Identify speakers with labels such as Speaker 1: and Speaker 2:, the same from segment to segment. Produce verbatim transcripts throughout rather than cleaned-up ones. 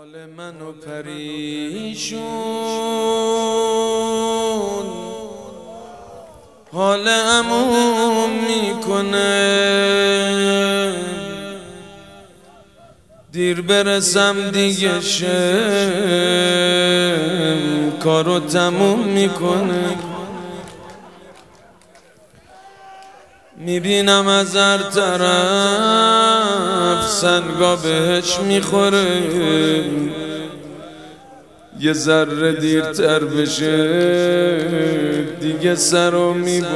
Speaker 1: حال منو پریشون، حال عموم میکنه، دیر برسم دیگه شم کارو تموم میکنه. میبینم از هر طرف سنگا بهش میخوره، یه ذره دیرتر بشه دیگه سرو میبره.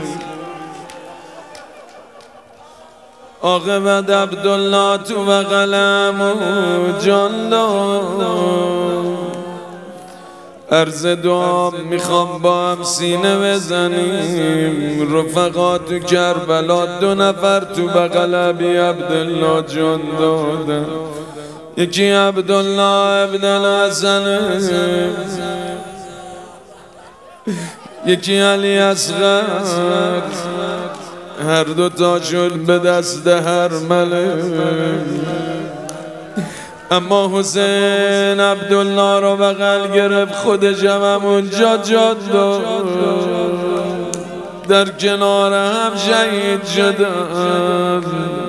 Speaker 1: عاقبت عبدالله تو بغلم و جان داد، عرض دعا میخوام با هم سینه بزنیم. رفقا تو کربلا دو نفر تو بغل ابی عبدالله جان دادن، یکی عبدالله ابن الحسن، یکی علی اصغر، هر دو تا شد به دست هر ملک. اما حسین عبدالله رو بغل گرفت، خودش هم همونجا جاد داد، در کنار هم شهید شدن.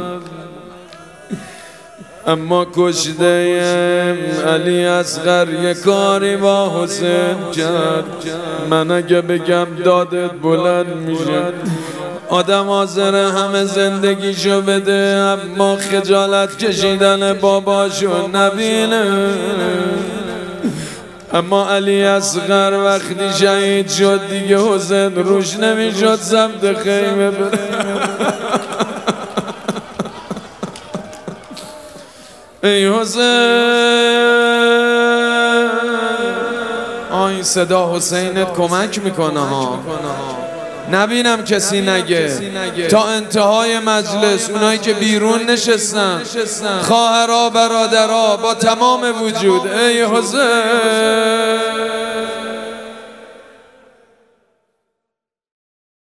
Speaker 1: اما کشته علی اصغر یه کاری با حسین کرد، من اگه بگم دادت بلند میشه. آدم حاضر همه زندگیشو بده اما خجالت کشیدن باباشو نبینه. اما علی اصغر وقتی شهید شد دیگه حسین روش نمیشد سمت خیمه بره. ای حسین، آی صدا حسینت کمک میکنه ها، نبینم کسی نگه. تا انتهای مجلس اونایی که بیرون نشستن، خواهرها برادرها با تمام وجود، ای حسین